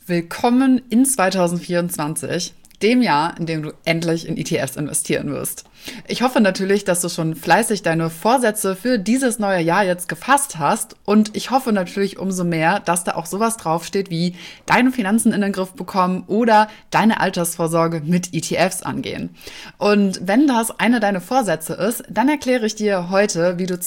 Willkommen in 2024, dem Jahr, in dem du endlich in ETFs investieren wirst. Ich hoffe natürlich, dass du schon fleißig deine Vorsätze für dieses neue Jahr jetzt gefasst hast und ich hoffe natürlich umso mehr, dass da auch sowas draufsteht wie deine Finanzen in den Griff bekommen oder deine Altersvorsorge mit ETFs angehen. Und wenn das eine deiner Vorsätze ist, dann erkläre ich dir heute, wie du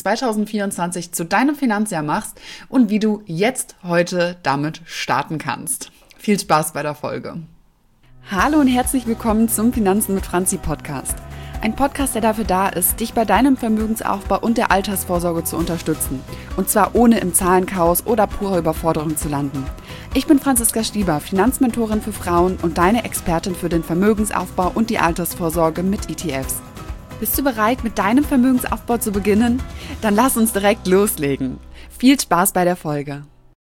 2024 zu deinem Finanzjahr machst und wie du jetzt heute damit starten kannst. Viel Spaß bei der Folge. Hallo und herzlich willkommen zum Finanzen mit Franzi Podcast. Ein Podcast, der dafür da ist, dich bei deinem Vermögensaufbau und der Altersvorsorge zu unterstützen. Und zwar ohne im Zahlenchaos oder purer Überforderung zu landen. Ich bin Franziska Stieber, Finanzmentorin für Frauen und deine Expertin für den Vermögensaufbau und die Altersvorsorge mit ETFs. Bist du bereit, mit deinem Vermögensaufbau zu beginnen? Dann lass uns direkt loslegen. Viel Spaß bei der Folge.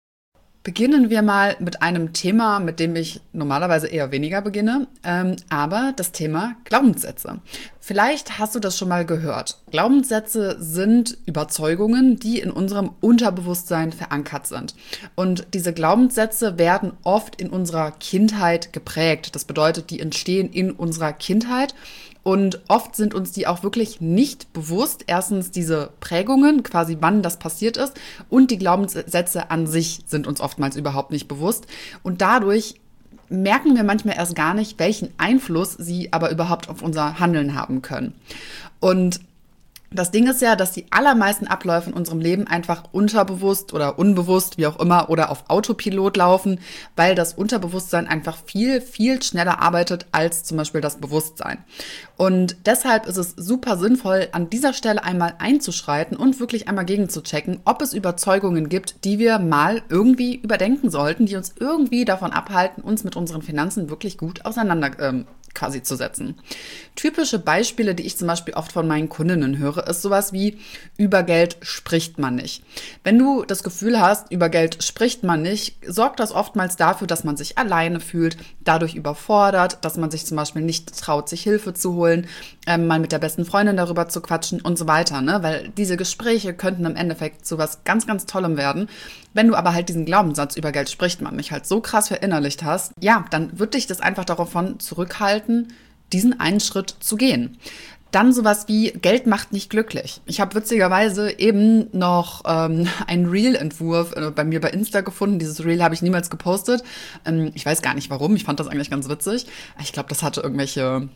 Beginnen wir mal mit einem Thema, mit dem ich normalerweise eher weniger beginne, aber das Thema Glaubenssätze. Vielleicht hast du das schon mal gehört. Glaubenssätze sind Überzeugungen, die in unserem Unterbewusstsein verankert sind. Und diese Glaubenssätze werden oft in unserer Kindheit geprägt. Das bedeutet, die entstehen in unserer Kindheit. Und oft sind uns die auch wirklich nicht bewusst. Erstens diese Prägungen, quasi wann das passiert ist. Und die Glaubenssätze an sich sind uns oftmals überhaupt nicht bewusst. Und dadurch merken wir manchmal erst gar nicht, welchen Einfluss sie aber überhaupt auf unser Handeln haben können. Und das Ding ist ja, dass die allermeisten Abläufe in unserem Leben einfach unterbewusst oder unbewusst, wie auch immer, oder auf Autopilot laufen, weil das Unterbewusstsein einfach viel, viel schneller arbeitet als zum Beispiel das Bewusstsein. Und deshalb ist es super sinnvoll, an dieser Stelle einmal einzuschreiten und wirklich einmal gegenzuchecken, ob es Überzeugungen gibt, die wir mal irgendwie überdenken sollten, die uns irgendwie davon abhalten, uns mit unseren Finanzen wirklich gut auseinander quasi zu setzen. Typische Beispiele, die ich zum Beispiel oft von meinen Kundinnen höre, ist sowas wie, über Geld spricht man nicht. Wenn du das Gefühl hast, über Geld spricht man nicht, sorgt das oftmals dafür, dass man sich alleine fühlt, dadurch überfordert, dass man sich zum Beispiel nicht traut, sich Hilfe zu holen, mal mit der besten Freundin darüber zu quatschen und so weiter, ne? Weil diese Gespräche könnten im Endeffekt zu was ganz, ganz Tollem werden. Wenn du aber halt diesen Glaubenssatz, über Geld spricht man nicht, halt so krass verinnerlicht hast, ja, dann wird dich das einfach davon zurückhalten, diesen einen Schritt zu gehen. Dann sowas wie, Geld macht nicht glücklich. Ich habe witzigerweise eben noch einen Reel-Entwurf bei mir bei Insta gefunden. Dieses Reel habe ich niemals gepostet. Ich weiß gar nicht warum. Ich fand das eigentlich ganz witzig. Ich glaube, das hatte irgendwelche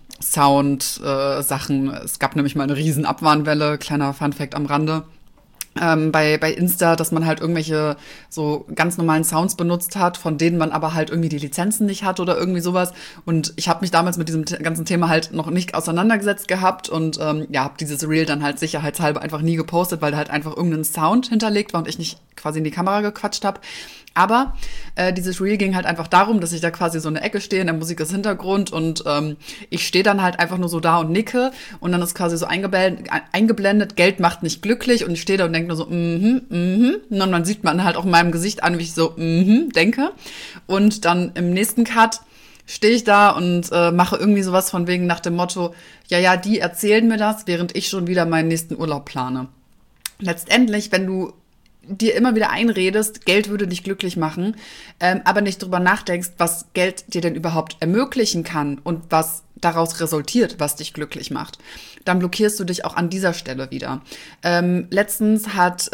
Sound-Sachen. Es gab nämlich mal eine riesen Abwarnwelle. Kleiner Funfact am Rande. Bei Insta, dass man halt irgendwelche so ganz normalen Sounds benutzt hat, von denen man aber halt irgendwie die Lizenzen nicht hat oder irgendwie sowas. Und ich habe mich damals mit diesem ganzen Thema halt noch nicht auseinandergesetzt gehabt und habe dieses Reel dann halt sicherheitshalber einfach nie gepostet, weil da halt einfach irgendein Sound hinterlegt war und ich nicht quasi in die Kamera gequatscht habe. Aber dieses Reel ging halt einfach darum, dass ich da quasi so in der Ecke stehe, in der Musik ist Hintergrund und ich stehe dann halt einfach nur so da und nicke und dann ist quasi so eingeblendet, Geld macht nicht glücklich und ich stehe da und denke nur so, und dann sieht man halt auch in meinem Gesicht an, wie ich so, denke und dann im nächsten Cut stehe ich da und mache irgendwie sowas von wegen nach dem Motto, ja, die erzählen mir das, während ich schon wieder meinen nächsten Urlaub plane. Letztendlich, wenn du dir immer wieder einredest, Geld würde dich glücklich machen, aber nicht drüber nachdenkst, was Geld dir denn überhaupt ermöglichen kann und was daraus resultiert, was dich glücklich macht, dann blockierst du dich auch an dieser Stelle wieder. Letztens hat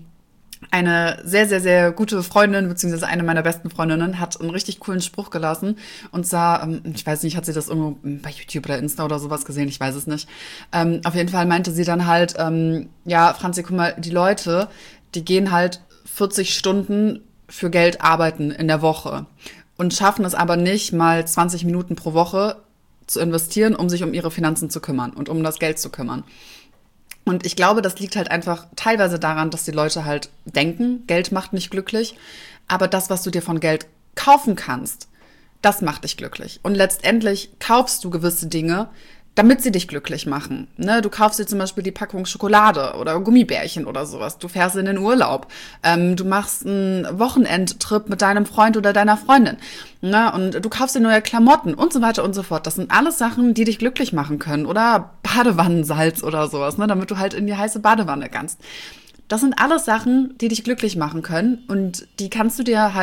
eine sehr, sehr, sehr gute Freundin, beziehungsweise eine meiner besten Freundinnen, hat einen richtig coolen Spruch gelassen. Und zwar, ich weiß nicht, hat sie das irgendwo bei YouTube oder Insta oder sowas gesehen? Ich weiß es nicht. Auf jeden Fall meinte sie dann halt, ja, Franzi, guck mal, die Leute, die gehen halt 40 Stunden für Geld arbeiten in der Woche und schaffen es aber nicht, mal 20 Minuten pro Woche zu investieren, um sich um ihre Finanzen zu kümmern und um das Geld zu kümmern. Und ich glaube, das liegt halt einfach teilweise daran, dass die Leute halt denken, Geld macht nicht glücklich, aber das, was du dir von Geld kaufen kannst, das macht dich glücklich. Und letztendlich kaufst du gewisse Dinge, damit sie dich glücklich machen. Ne? Du kaufst dir zum Beispiel die Packung Schokolade oder Gummibärchen oder sowas. Du fährst in den Urlaub. Du machst einen Wochenendtrip mit deinem Freund oder deiner Freundin. Ne? Und du kaufst dir neue Klamotten und so weiter und so fort. Das sind alles Sachen, die dich glücklich machen können. Oder Badewannensalz oder sowas, ne? Damit du halt in die heiße Badewanne kannst. Das sind alles Sachen, die dich glücklich machen können und die kannst du dir halt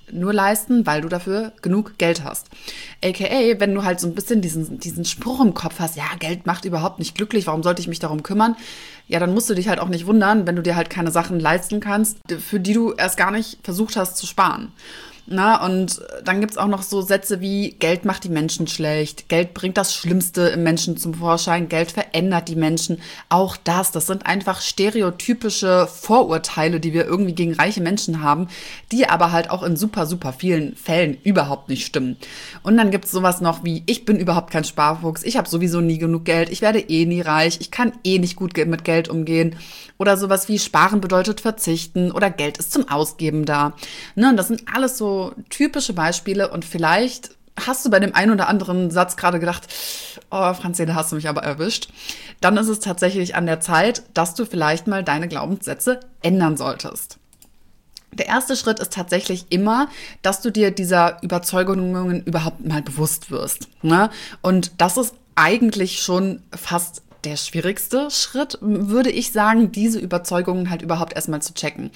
nur leisten, weil du dafür genug Geld hast. AKA, wenn du halt so ein bisschen diesen Spruch im Kopf hast, ja, Geld macht überhaupt nicht glücklich, warum sollte ich mich darum kümmern? Ja, dann musst du dich halt auch nicht wundern, wenn du dir halt keine Sachen leisten kannst, für die du erst gar nicht versucht hast zu sparen. Na, und dann gibt's auch noch so Sätze wie, Geld macht die Menschen schlecht, Geld bringt das Schlimmste im Menschen zum Vorschein, Geld verändert die Menschen. Auch das sind einfach stereotypische Vorurteile, die wir irgendwie gegen reiche Menschen haben, die aber halt auch in super, super vielen Fällen überhaupt nicht stimmen. Und dann gibt's sowas noch wie, ich bin überhaupt kein Sparfuchs, ich habe sowieso nie genug Geld, ich werde eh nie reich, ich kann eh nicht gut mit Geld umgehen. Oder sowas wie Sparen bedeutet verzichten oder Geld ist zum Ausgeben da. Ne, und das sind alles so typische Beispiele und vielleicht hast du bei dem einen oder anderen Satz gerade gedacht, oh Franzi, da hast du mich aber erwischt. Dann ist es tatsächlich an der Zeit, dass du vielleicht mal deine Glaubenssätze ändern solltest. Der erste Schritt ist tatsächlich immer, dass du dir dieser Überzeugungen überhaupt mal bewusst wirst. Ne? Und das ist eigentlich schon fast der schwierigste Schritt, würde ich sagen, diese Überzeugungen halt überhaupt erstmal zu checken.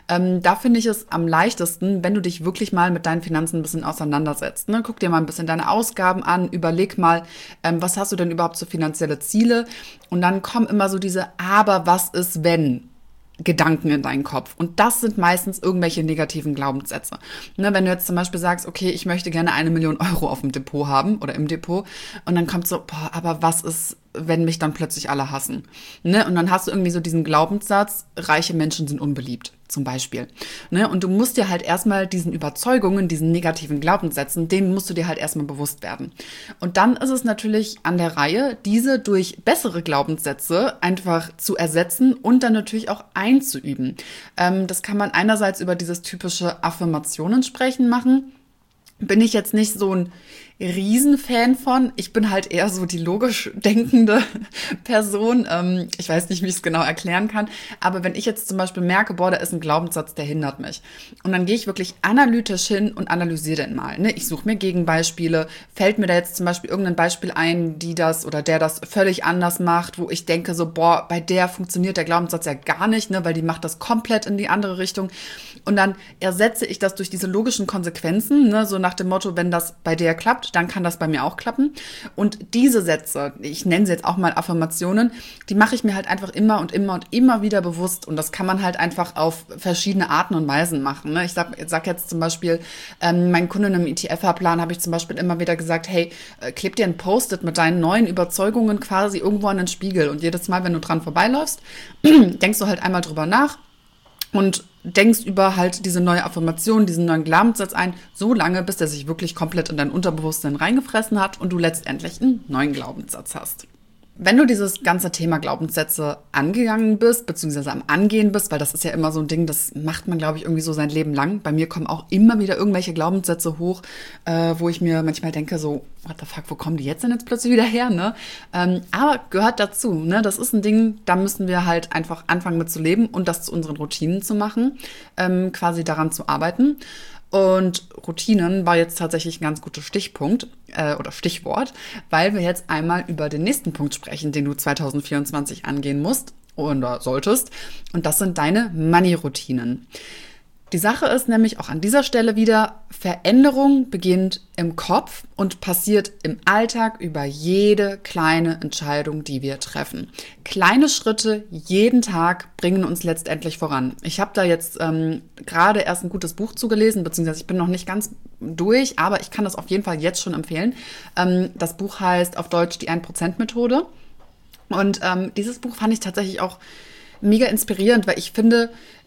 Da finde ich es am leichtesten, wenn du dich wirklich mal mit deinen Finanzen ein bisschen auseinandersetzt. Ne? Guck dir mal ein bisschen deine Ausgaben an, überleg mal, was hast du denn überhaupt für finanzielle Ziele? Und dann kommen immer so diese Aber was ist, wenn? Gedanken in deinen Kopf. Und das sind meistens irgendwelche negativen Glaubenssätze. Ne, wenn du jetzt zum Beispiel sagst, okay, ich möchte gerne 1 Million Euro auf dem Depot haben oder im Depot und dann kommt so, boah, aber was ist, wenn mich dann plötzlich alle hassen? Ne? Und dann hast du irgendwie so diesen Glaubenssatz, reiche Menschen sind unbeliebt, zum Beispiel. Ne? Und du musst dir halt erstmal diesen Überzeugungen, diesen negativen Glaubenssätzen, denen musst du dir halt erstmal bewusst werden. Und dann ist es natürlich an der Reihe, diese durch bessere Glaubenssätze einfach zu ersetzen und dann natürlich auch einzuüben. Das kann man einerseits über dieses typische Affirmationen sprechen machen. Bin ich jetzt nicht so ein Riesenfan von. Ich bin halt eher so die logisch denkende Person. Ich weiß nicht, wie ich es genau erklären kann. Aber wenn ich jetzt zum Beispiel merke, boah, da ist ein Glaubenssatz, der hindert mich. Und dann gehe ich wirklich analytisch hin und analysiere den mal. Ne? Ich suche mir Gegenbeispiele. Fällt mir da jetzt zum Beispiel irgendein Beispiel ein, die das oder der das völlig anders macht, wo ich denke so, boah, bei der funktioniert der Glaubenssatz ja gar nicht, ne? Weil die macht das komplett in die andere Richtung. Und dann ersetze ich das durch diese logischen Konsequenzen, ne? So nach dem Motto, wenn das bei der klappt, dann kann das bei mir auch klappen. Und diese Sätze, ich nenne sie jetzt auch mal Affirmationen, die mache ich mir halt einfach immer und immer und immer wieder bewusst. Und das kann man halt einfach auf verschiedene Arten und Weisen machen. Ne? Ich sag jetzt zum Beispiel, meinen Kunden im ETF-Fahrplan habe ich zum Beispiel immer wieder gesagt, hey, kleb dir ein Post-it mit deinen neuen Überzeugungen quasi irgendwo an den Spiegel. Und jedes Mal, wenn du dran vorbeiläufst, denkst du halt einmal drüber nach und denkst über halt diese neue Affirmation, diesen neuen Glaubenssatz ein, so lange, bis der sich wirklich komplett in dein Unterbewusstsein reingefressen hat und du letztendlich einen neuen Glaubenssatz hast. Wenn du dieses ganze Thema Glaubenssätze angegangen bist, beziehungsweise am Angehen bist, weil das ist ja immer so ein Ding, das macht man, glaube ich, irgendwie so sein Leben lang. Bei mir kommen auch immer wieder irgendwelche Glaubenssätze hoch, wo ich mir manchmal denke, so, what the fuck, wo kommen die jetzt denn jetzt plötzlich wieder her, ne? Aber gehört dazu, ne? Das ist ein Ding, da müssen wir halt einfach anfangen mit zu leben und das zu unseren Routinen zu machen, quasi daran zu arbeiten. Und Routinen war jetzt tatsächlich ein ganz guter Stichpunkt oder Stichwort, weil wir jetzt einmal über den nächsten Punkt sprechen, den du 2024 angehen musst oder solltest. Und das sind deine Money-Routinen. Die Sache ist nämlich auch an dieser Stelle wieder, Veränderung beginnt im Kopf und passiert im Alltag über jede kleine Entscheidung, die wir treffen. Kleine Schritte jeden Tag bringen uns letztendlich voran. Ich habe da jetzt gerade erst ein gutes Buch zugelesen, beziehungsweise ich bin noch nicht ganz durch, aber ich kann das auf jeden Fall jetzt schon empfehlen. Das Buch heißt auf Deutsch die 1%-Methode. Und dieses Buch fand ich tatsächlich auch mega inspirierend, weil ich finde,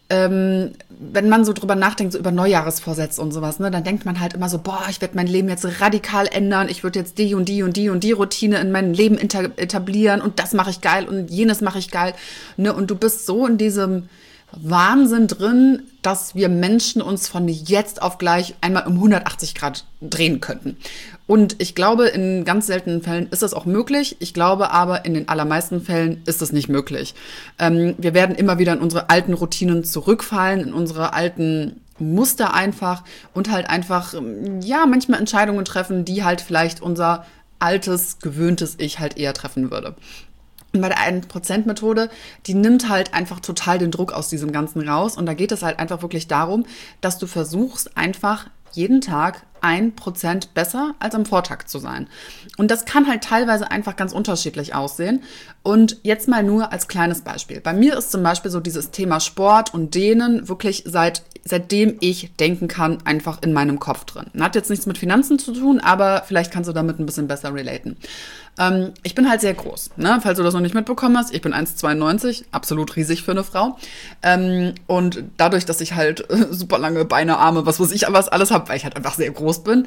wenn man so drüber nachdenkt, so über Neujahresvorsätze und sowas, ne, dann denkt man halt immer so, boah, ich werde mein Leben jetzt radikal ändern, ich würde jetzt die und die und die und die Routine in meinem Leben etablieren und das mache ich geil und jenes mache ich geil, ne, und du bist so in diesem Wahnsinn drin, dass wir Menschen uns von jetzt auf gleich einmal um 180 Grad drehen könnten. Und ich glaube, in ganz seltenen Fällen ist das auch möglich. Ich glaube aber, in den allermeisten Fällen ist das nicht möglich. Wir werden immer wieder in unsere alten Routinen zurückfallen, in unsere alten Muster einfach und halt einfach, ja, manchmal Entscheidungen treffen, die halt vielleicht unser altes, gewöhntes Ich halt eher treffen würde. Und bei der 1%-Methode, die nimmt halt einfach total den Druck aus diesem Ganzen raus. Und da geht es halt einfach wirklich darum, dass du versuchst, einfach jeden Tag 1% besser als am Vortag zu sein. Und das kann halt teilweise einfach ganz unterschiedlich aussehen. Und jetzt mal nur als kleines Beispiel. Bei mir ist zum Beispiel so dieses Thema Sport und Dehnen wirklich seitdem ich denken kann, einfach in meinem Kopf drin. Hat jetzt nichts mit Finanzen zu tun, aber vielleicht kannst du damit ein bisschen besser relaten. Ich bin halt sehr groß, ne? Falls du das noch nicht mitbekommen hast. Ich bin 1,92, absolut riesig für eine Frau. Und dadurch, dass ich halt super lange Beine, Arme, was weiß ich, was alles habe, weil ich halt einfach sehr groß bin,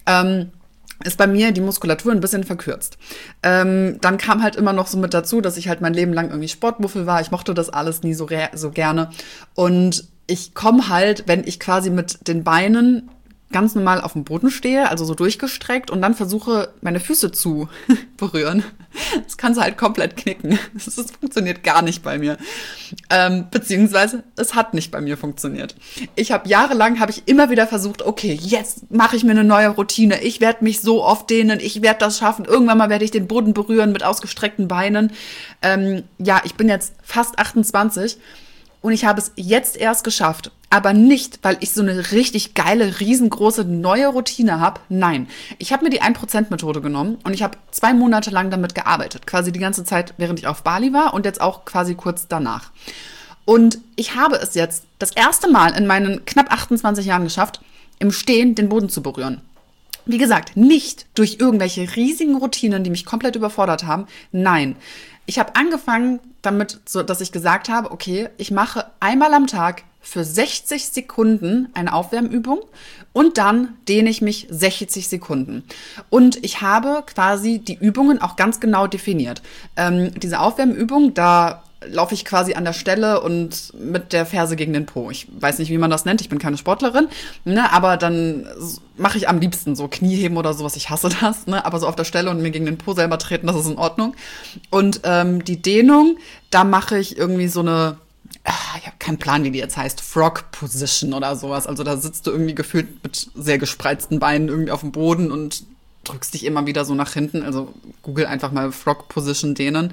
ist bei mir die Muskulatur ein bisschen verkürzt. Dann kam halt immer noch so mit dazu, dass ich halt mein Leben lang irgendwie Sportmuffel war. Ich mochte das alles nie so gerne. Und ich komme halt, wenn ich quasi mit den Beinen ganz normal auf dem Boden stehe, also so durchgestreckt und dann versuche, meine Füße zu berühren. Das kann sie halt komplett knicken. Das funktioniert gar nicht bei mir. Beziehungsweise, es hat nicht bei mir funktioniert. Jahrelang habe ich immer wieder versucht, okay, jetzt mache ich mir eine neue Routine. Ich werde mich so oft dehnen, ich werde das schaffen. Irgendwann mal werde ich den Boden berühren mit ausgestreckten Beinen. Ich bin jetzt fast 28 und ich habe es jetzt erst geschafft. Aber nicht, weil ich so eine richtig geile, riesengroße neue Routine habe. Nein, ich habe mir die 1%-Methode genommen und ich habe 2 Monate lang damit gearbeitet. Quasi die ganze Zeit, während ich auf Bali war und jetzt auch quasi kurz danach. Und ich habe es jetzt das erste Mal in meinen knapp 28 Jahren geschafft, im Stehen den Boden zu berühren. Wie gesagt, nicht durch irgendwelche riesigen Routinen, die mich komplett überfordert haben. Nein, ich habe angefangen damit, so dass ich gesagt habe, okay, ich mache einmal am Tag für 60 Sekunden eine Aufwärmübung und dann dehne ich mich 60 Sekunden. Und ich habe quasi die Übungen auch ganz genau definiert. Diese Aufwärmübung, da laufe ich quasi an der Stelle und mit der Ferse gegen den Po. Ich weiß nicht, wie man das nennt, ich bin keine Sportlerin, ne, aber dann mache ich am liebsten so Knieheben oder sowas, ich hasse das, ne, aber so auf der Stelle und mir gegen den Po selber treten, das ist in Ordnung. Und die Dehnung, da mache ich irgendwie so eine, ich habe keinen Plan, wie die jetzt heißt, Frog Position oder sowas. Also da sitzt du irgendwie gefühlt mit sehr gespreizten Beinen irgendwie auf dem Boden und drückst dich immer wieder so nach hinten. Also google einfach mal Frog Position dehnen.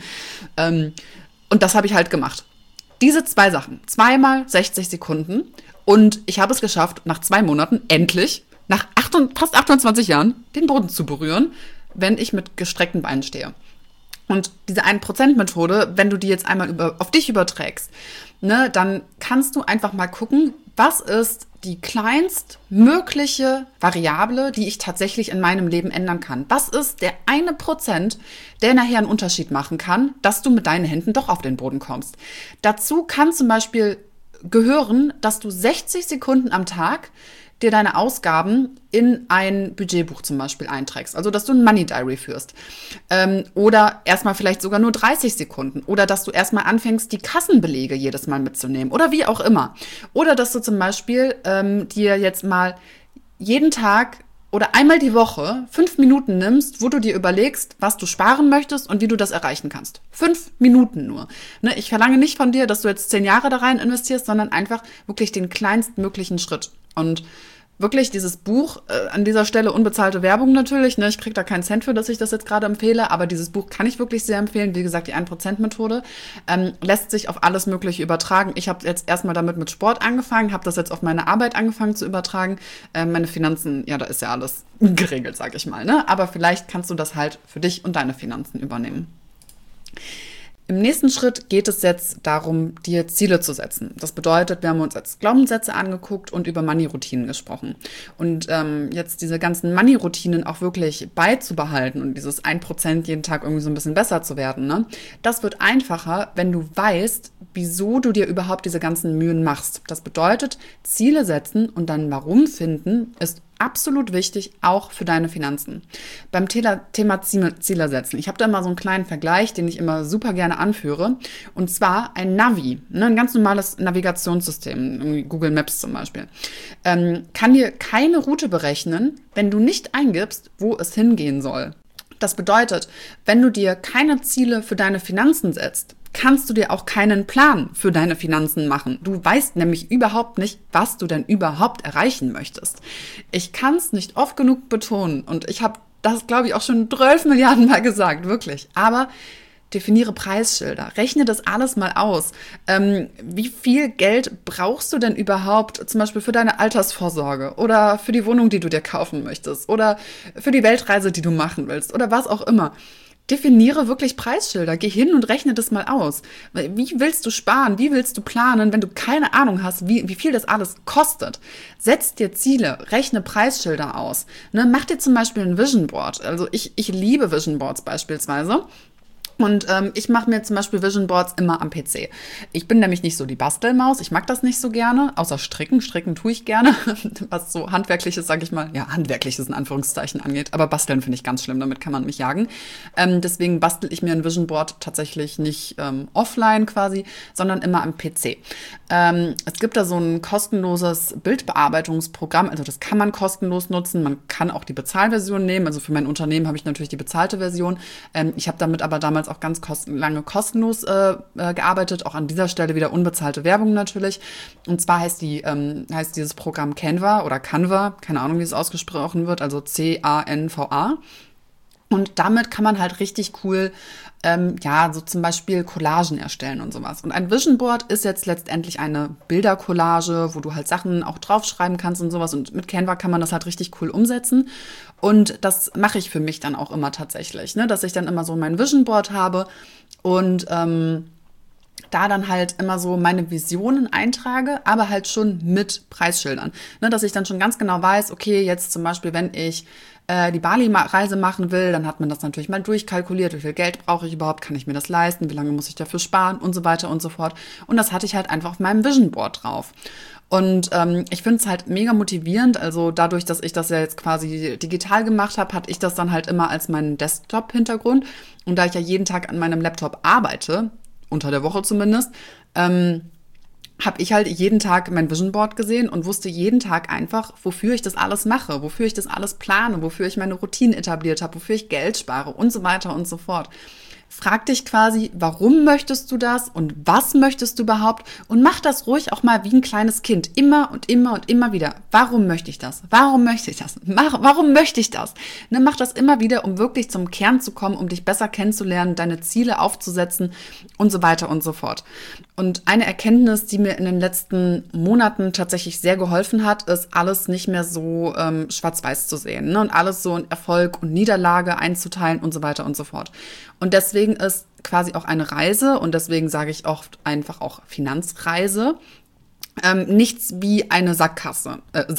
Und das habe ich halt gemacht. Diese 2 Sachen, 2 mal 60 Sekunden. Und ich habe es geschafft, nach 2 Monaten endlich, nach fast 28 Jahren, den Boden zu berühren, wenn ich mit gestreckten Beinen stehe. Und diese 1%-Methode, wenn du die jetzt einmal auf dich überträgst, ne, dann kannst du einfach mal gucken, was ist die kleinstmögliche Variable, die ich tatsächlich in meinem Leben ändern kann. Was ist der 1%, der nachher einen Unterschied machen kann, dass du mit deinen Händen doch auf den Boden kommst. Dazu kann zum Beispiel gehören, dass du 60 Sekunden am Tag dir deine Ausgaben in ein Budgetbuch zum Beispiel einträgst. Also, dass du ein Money Diary führst. Oder erstmal vielleicht sogar nur 30 Sekunden. Oder dass du erstmal anfängst, die Kassenbelege jedes Mal mitzunehmen. Oder wie auch immer. Oder dass du zum Beispiel dir jetzt mal jeden Tag oder einmal die Woche 5 Minuten nimmst, wo du dir überlegst, was du sparen möchtest und wie du das erreichen kannst. 5 Minuten nur. Ne, ich verlange nicht von dir, dass du jetzt 10 Jahre da rein investierst, sondern einfach wirklich den kleinstmöglichen Schritt. Und wirklich dieses Buch, an dieser Stelle unbezahlte Werbung natürlich, ne? Ich kriege da keinen Cent für, dass ich das jetzt gerade empfehle, aber dieses Buch kann ich wirklich sehr empfehlen. Wie gesagt, die 1%-Methode lässt sich auf alles Mögliche übertragen. Ich habe jetzt erstmal damit mit Sport angefangen, habe das jetzt auf meine Arbeit angefangen zu übertragen. Meine Finanzen, ja, da ist ja alles geregelt, sag ich mal, ne? Aber vielleicht kannst du das halt für dich und deine Finanzen übernehmen. Im nächsten Schritt geht es jetzt darum, dir Ziele zu setzen. Das bedeutet, wir haben uns jetzt Glaubenssätze angeguckt und über Money-Routinen gesprochen. Und jetzt diese ganzen Money-Routinen auch wirklich beizubehalten und dieses 1% jeden Tag irgendwie so ein bisschen besser zu werden, ne? Das wird einfacher, wenn du weißt, wieso du dir überhaupt diese ganzen Mühen machst. Das bedeutet, Ziele setzen und dann Warum finden ist absolut wichtig, auch für deine Finanzen. Beim Thema Ziele setzen. Ich habe da mal so einen kleinen Vergleich, den ich immer super gerne anführe. Und zwar ein Navi, ne, ein ganz normales Navigationssystem, Google Maps zum Beispiel, kann dir keine Route berechnen, wenn du nicht eingibst, wo es hingehen soll. Das bedeutet, wenn du dir keine Ziele für deine Finanzen setzt, kannst du dir auch keinen Plan für deine Finanzen machen. Du weißt nämlich überhaupt nicht, was du denn überhaupt erreichen möchtest. Ich kann es nicht oft genug betonen und ich habe das, glaube ich, auch schon 12 Milliarden Mal gesagt, wirklich. Aber definiere Preisschilder, rechne das alles mal aus. Wie viel Geld brauchst du denn überhaupt zum Beispiel für deine Altersvorsorge oder für die Wohnung, die du dir kaufen möchtest oder für die Weltreise, die du machen willst oder was auch immer. Definiere wirklich Preisschilder. Geh hin und rechne das mal aus. Wie willst du sparen? Wie willst du planen, wenn du keine Ahnung hast, wie viel das alles kostet? Setz dir Ziele, rechne Preisschilder aus. Ne, mach dir zum Beispiel ein Vision Board. Also ich liebe Vision Boards beispielsweise. Und ich mache mir zum Beispiel Vision Boards immer am PC. Ich bin nämlich nicht so die Bastelmaus, ich mag das nicht so gerne, außer Stricken. Stricken tue ich gerne, was so Handwerkliches, sage ich mal, ja, Handwerkliches in Anführungszeichen angeht. Aber Basteln finde ich ganz schlimm, damit kann man mich jagen. Deswegen bastel ich mir ein Vision Board tatsächlich nicht offline quasi, sondern immer am PC. Es gibt da so ein kostenloses Bildbearbeitungsprogramm, also das kann man kostenlos nutzen. Man kann auch die Bezahlversion nehmen. Also für mein Unternehmen habe ich natürlich die bezahlte Version. Ich habe damit aber damals auch ganz lange kostenlos gearbeitet, auch an dieser Stelle wieder unbezahlte Werbung natürlich. Und zwar heißt dieses Programm Canva oder Canva, keine Ahnung, wie es ausgesprochen wird, also C-A-N-V-A. Und damit kann man halt richtig cool, so zum Beispiel Collagen erstellen und sowas. Und ein Vision Board ist jetzt letztendlich eine Bildercollage, wo du halt Sachen auch draufschreiben kannst und sowas. Und mit Canva kann man das halt richtig cool umsetzen. Und das mache ich für mich dann auch immer tatsächlich, ne? Dass ich dann immer so mein Vision Board habe und da dann halt immer so meine Visionen eintrage, aber halt schon mit Preisschildern. Ne, dass ich dann schon ganz genau weiß, okay, jetzt zum Beispiel, wenn ich die Bali-Reise machen will, dann hat man das natürlich mal durchkalkuliert, wie viel Geld brauche ich überhaupt, kann ich mir das leisten, wie lange muss ich dafür sparen und so weiter und so fort. Und das hatte ich halt einfach auf meinem Vision Board drauf. Und ich finde es halt mega motivierend, also dadurch, dass ich das ja jetzt quasi digital gemacht habe, hatte ich das dann halt immer als meinen Desktop-Hintergrund. Und da ich ja jeden Tag an meinem Laptop arbeite, unter der Woche zumindest, habe ich halt jeden Tag mein Vision Board gesehen und wusste jeden Tag einfach, wofür ich das alles mache, wofür ich das alles plane, wofür ich meine Routinen etabliert habe, wofür ich Geld spare und so weiter und so fort. Frag dich quasi, warum möchtest du das und was möchtest du überhaupt? Und mach das ruhig auch mal wie ein kleines Kind. Immer und immer und immer wieder. Warum möchte ich das? Warum möchte ich das? Warum möchte ich das? Ne, mach das immer wieder, um wirklich zum Kern zu kommen, um dich besser kennenzulernen, deine Ziele aufzusetzen und so weiter und so fort. Und eine Erkenntnis, die mir in den letzten Monaten tatsächlich sehr geholfen hat, ist, alles nicht mehr so schwarz-weiß zu sehen, ne? Und alles so in Erfolg und Niederlage einzuteilen und so weiter und so fort. Und deswegen ist quasi auch eine Reise, und deswegen sage ich oft einfach auch Finanzreise, nichts wie eine Sackgasse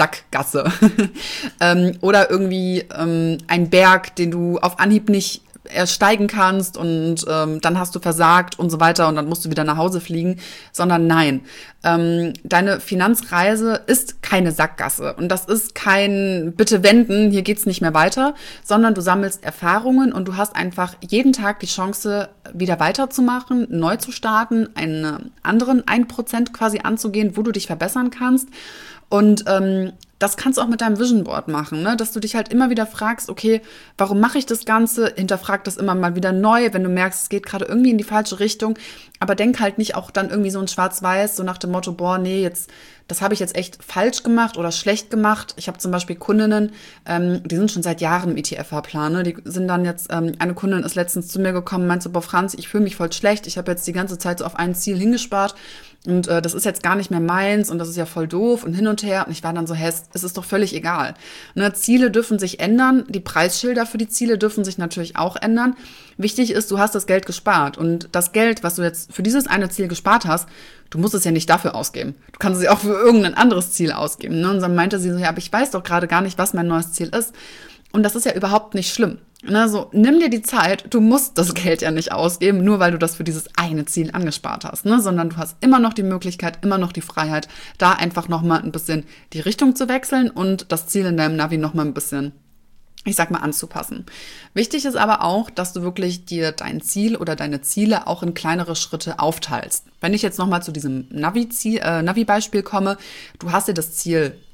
oder irgendwie ein Berg, den du auf Anhieb nicht ersteigen kannst und dann hast du versagt und so weiter und dann musst du wieder nach Hause fliegen, sondern nein, deine Finanzreise ist keine Sackgasse und das ist kein Bitte wenden, hier geht's nicht mehr weiter, sondern du sammelst Erfahrungen und du hast einfach jeden Tag die Chance, wieder weiterzumachen, neu zu starten, einen anderen 1% quasi anzugehen, wo du dich verbessern kannst. Und das kannst du auch mit deinem Vision Board machen, ne? Dass du dich halt immer wieder fragst, okay, warum mache ich das Ganze? Hinterfrag das immer mal wieder neu, wenn du merkst, es geht gerade irgendwie in die falsche Richtung. Aber denk halt nicht auch dann irgendwie so in Schwarz-Weiß, so nach dem Motto, boah, nee, das habe ich jetzt echt falsch gemacht oder schlecht gemacht. Ich habe zum Beispiel Kundinnen, die sind schon seit Jahren im ETF-Fahrplan. Ne? Die sind dann jetzt, eine Kundin ist letztens zu mir gekommen, meinte so, boah, Franz, ich fühle mich voll schlecht. Ich habe jetzt die ganze Zeit so auf ein Ziel hingespart. Und das ist jetzt gar nicht mehr meins und das ist ja voll doof und hin und her. Und ich war dann so, es ist doch völlig egal. Ne, Ziele dürfen sich ändern, die Preisschilder für die Ziele dürfen sich natürlich auch ändern. Wichtig ist, du hast das Geld gespart. Und das Geld, was du jetzt für dieses eine Ziel gespart hast, du musst es ja nicht dafür ausgeben. Du kannst es ja auch für irgendein anderes Ziel ausgeben. Ne? Und dann meinte sie so, ja, aber ich weiß doch gerade gar nicht, was mein neues Ziel ist. Und das ist ja überhaupt nicht schlimm. Ne, so, nimm dir die Zeit, du musst das Geld ja nicht ausgeben, nur weil du das für dieses eine Ziel angespart hast, ne, sondern du hast immer noch die Möglichkeit, immer noch die Freiheit, da einfach nochmal ein bisschen die Richtung zu wechseln und das Ziel in deinem Navi nochmal ein bisschen, ich sag mal, anzupassen. Wichtig ist aber auch, dass du wirklich dir dein Ziel oder deine Ziele auch in kleinere Schritte aufteilst. Wenn ich jetzt nochmal zu diesem Navi-Beispiel komme, du hast dir das Ziel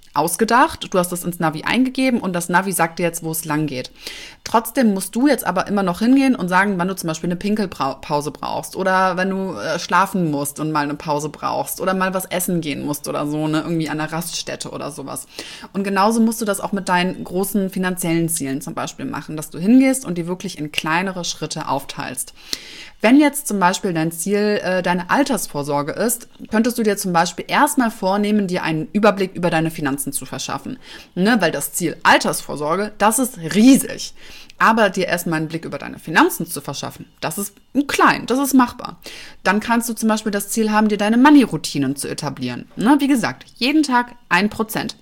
ausgedacht, du hast das ins Navi eingegeben und das Navi sagt dir jetzt, wo es lang geht. Trotzdem musst du jetzt aber immer noch hingehen und sagen, wann du zum Beispiel eine Pinkelpause brauchst oder wenn du schlafen musst und mal eine Pause brauchst oder mal was essen gehen musst oder so, ne, irgendwie an einer Raststätte oder sowas. Und genauso musst du das auch mit deinen großen finanziellen Zielen zum Beispiel machen, dass du hingehst und die wirklich in kleinere Schritte aufteilst. Wenn jetzt zum Beispiel dein Ziel deine Altersvorsorge ist, könntest du dir zum Beispiel erstmal vornehmen, dir einen Überblick über deine Finanzen zu verschaffen. Ne? Weil das Ziel Altersvorsorge, das ist riesig. Aber dir erstmal einen Blick über deine Finanzen zu verschaffen, das ist klein, das ist machbar. Dann kannst du zum Beispiel das Ziel haben, dir deine Money-Routinen zu etablieren. Ne? Wie gesagt, jeden Tag 1%.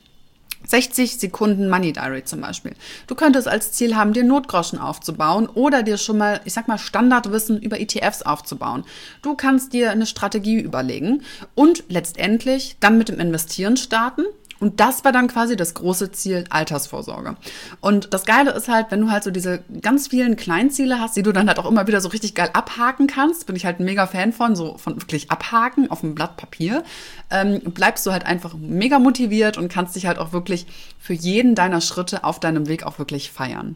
60 Sekunden Money Diary zum Beispiel. Du könntest als Ziel haben, dir Notgroschen aufzubauen oder dir schon mal, Standardwissen über ETFs aufzubauen. Du kannst dir eine Strategie überlegen und letztendlich dann mit dem Investieren starten. Und das war dann quasi das große Ziel Altersvorsorge. Und das Geile ist halt, wenn du halt so diese ganz vielen Kleinziele hast, die du dann halt auch immer wieder so richtig geil abhaken kannst, bin ich halt ein mega Fan von wirklich abhaken auf einem Blatt Papier, bleibst du halt einfach mega motiviert und kannst dich halt auch wirklich für jeden deiner Schritte auf deinem Weg auch wirklich feiern.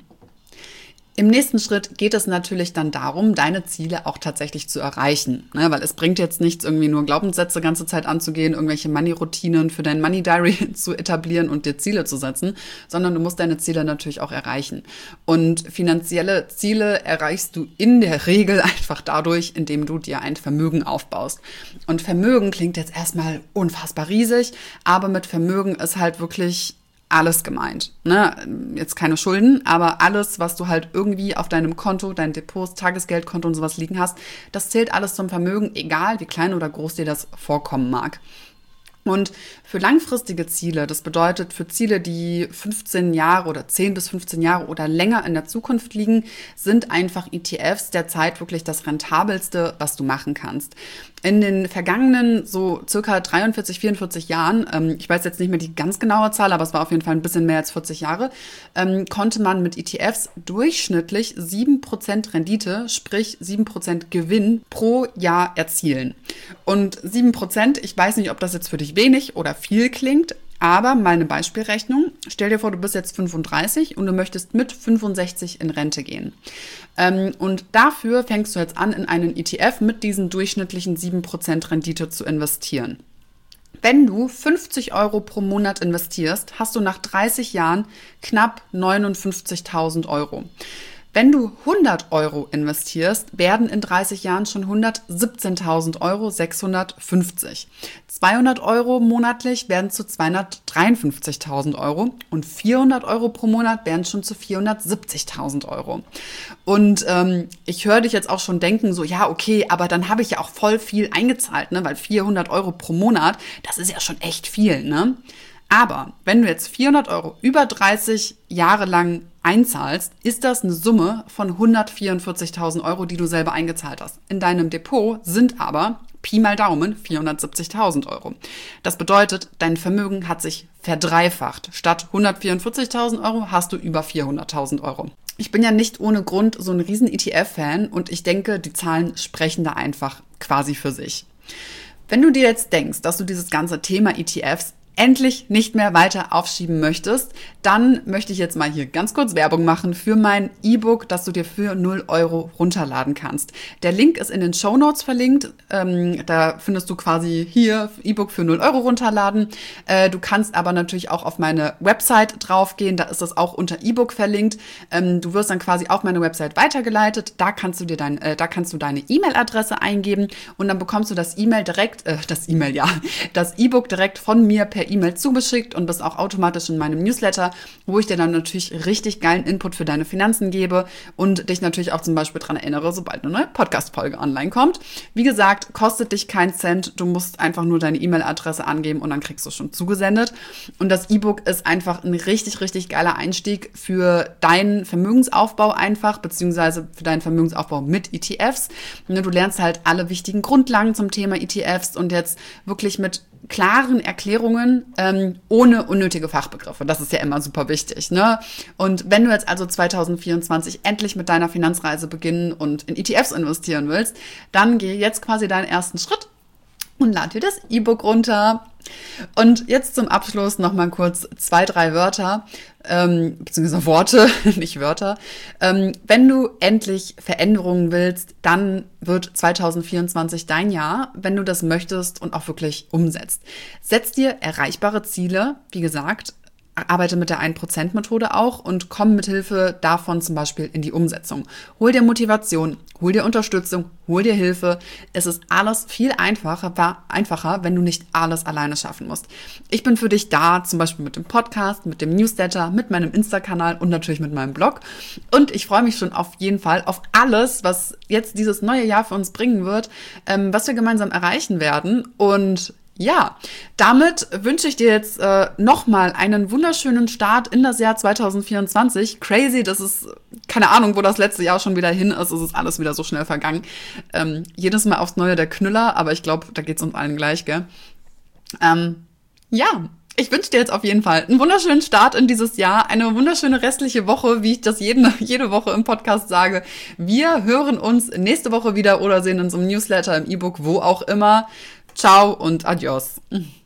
Im nächsten Schritt geht es natürlich dann darum, deine Ziele auch tatsächlich zu erreichen. Ne? Weil es bringt jetzt nichts, irgendwie nur Glaubenssätze ganze Zeit anzugehen, irgendwelche Money-Routinen für dein Money Diary zu etablieren und dir Ziele zu setzen, sondern du musst deine Ziele natürlich auch erreichen. Und finanzielle Ziele erreichst du in der Regel einfach dadurch, indem du dir ein Vermögen aufbaust. Und Vermögen klingt jetzt erstmal unfassbar riesig, aber mit Vermögen ist halt wirklich alles gemeint. Ne? Jetzt keine Schulden, aber alles, was du halt irgendwie auf deinem Konto, dein Depots, Tagesgeldkonto und sowas liegen hast, das zählt alles zum Vermögen, egal wie klein oder groß dir das vorkommen mag. Und für langfristige Ziele, das bedeutet für Ziele, die 15 Jahre oder 10 bis 15 Jahre oder länger in der Zukunft liegen, sind einfach ETFs derzeit wirklich das rentabelste, was du machen kannst. In den vergangenen so circa 43, 44 Jahren, ich weiß jetzt nicht mehr die ganz genaue Zahl, aber es war auf jeden Fall ein bisschen mehr als 40 Jahre, konnte man mit ETFs durchschnittlich 7% Rendite, sprich 7% Gewinn pro Jahr erzielen. Und 7%, ich weiß nicht, ob das jetzt für dich wenig oder viel klingt, aber mal eine Beispielrechnung. Stell dir vor, du bist jetzt 35 und du möchtest mit 65 in Rente gehen. Und dafür fängst du jetzt an, in einen ETF mit diesen durchschnittlichen 7% Rendite zu investieren. Wenn du 50 Euro pro Monat investierst, hast du nach 30 Jahren knapp 59.000 Euro. Wenn du 100 Euro investierst, werden in 30 Jahren schon 117.000 Euro 650. 200 Euro monatlich werden zu 253.000 Euro und 400 Euro pro Monat werden schon zu 470.000 Euro. Und ich höre dich jetzt auch schon denken, so ja, okay, aber dann habe ich ja auch voll viel eingezahlt, ne? Weil 400 Euro pro Monat, das ist ja schon echt viel, ne? Aber wenn du jetzt 400 Euro über 30 Jahre lang einzahlst, ist das eine Summe von 144.000 Euro, die du selber eingezahlt hast. In deinem Depot sind aber, Pi mal Daumen, 470.000 Euro. Das bedeutet, dein Vermögen hat sich verdreifacht. Statt 144.000 Euro hast du über 400.000 Euro. Ich bin ja nicht ohne Grund so ein riesen ETF-Fan und ich denke, die Zahlen sprechen da einfach quasi für sich. Wenn du dir jetzt denkst, dass du dieses ganze Thema ETFs endlich nicht mehr weiter aufschieben möchtest, dann möchte ich jetzt mal hier ganz kurz Werbung machen für mein E-Book, das du dir für 0 Euro runterladen kannst. Der Link ist in den Shownotes verlinkt. Da findest du quasi hier E-Book für 0 Euro runterladen. Du kannst aber natürlich auch auf meine Website draufgehen. Da ist das auch unter E-Book verlinkt. Du wirst dann quasi auf meine Website weitergeleitet. Da kannst du deine E-Mail-Adresse eingeben und dann bekommst du das E-Book direkt von mir per E-Mail zugeschickt und bist auch automatisch in meinem Newsletter, wo ich dir dann natürlich richtig geilen Input für deine Finanzen gebe und dich natürlich auch zum Beispiel daran erinnere, sobald eine neue Podcast-Folge online kommt. Wie gesagt, kostet dich keinen Cent, du musst einfach nur deine E-Mail-Adresse angeben und dann kriegst du es schon zugesendet. Und das E-Book ist einfach ein richtig, richtig geiler Einstieg für deinen Vermögensaufbau einfach, beziehungsweise für deinen Vermögensaufbau mit ETFs. Du lernst halt alle wichtigen Grundlagen zum Thema ETFs und jetzt wirklich mit klaren Erklärungen, ohne unnötige Fachbegriffe. Das ist ja immer super wichtig, ne? Und wenn du jetzt also 2024 endlich mit deiner Finanzreise beginnen und in ETFs investieren willst, dann geh jetzt quasi deinen ersten Schritt und lad dir das E-Book runter. Und jetzt zum Abschluss nochmal kurz 2, 3 Wörter, beziehungsweise Worte, nicht Wörter. Wenn du endlich Veränderungen willst, dann wird 2024 dein Jahr, wenn du das möchtest und auch wirklich umsetzt. Setz dir erreichbare Ziele, wie gesagt, arbeite mit der 1%-Methode auch und komm mit Hilfe davon zum Beispiel in die Umsetzung. Hol dir Motivation, hol dir Unterstützung, hol dir Hilfe. Es ist alles viel einfacher, wenn du nicht alles alleine schaffen musst. Ich bin für dich da, zum Beispiel mit dem Podcast, mit dem Newsletter, mit meinem Insta-Kanal und natürlich mit meinem Blog. Und ich freue mich schon auf jeden Fall auf alles, was jetzt dieses neue Jahr für uns bringen wird, was wir gemeinsam erreichen werden. Und ja, damit wünsche ich dir jetzt nochmal einen wunderschönen Start in das Jahr 2024. Crazy, das ist, keine Ahnung, wo das letzte Jahr schon wieder hin ist. Es ist alles wieder so schnell vergangen. Jedes Mal aufs Neue der Knüller, aber ich glaube, da geht's uns allen gleich, gell? Ja, ich wünsche dir jetzt auf jeden Fall einen wunderschönen Start in dieses Jahr, eine wunderschöne restliche Woche, wie ich das jede Woche im Podcast sage. Wir hören uns nächste Woche wieder oder sehen uns im Newsletter, im E-Book, wo auch immer. Ciao und adios.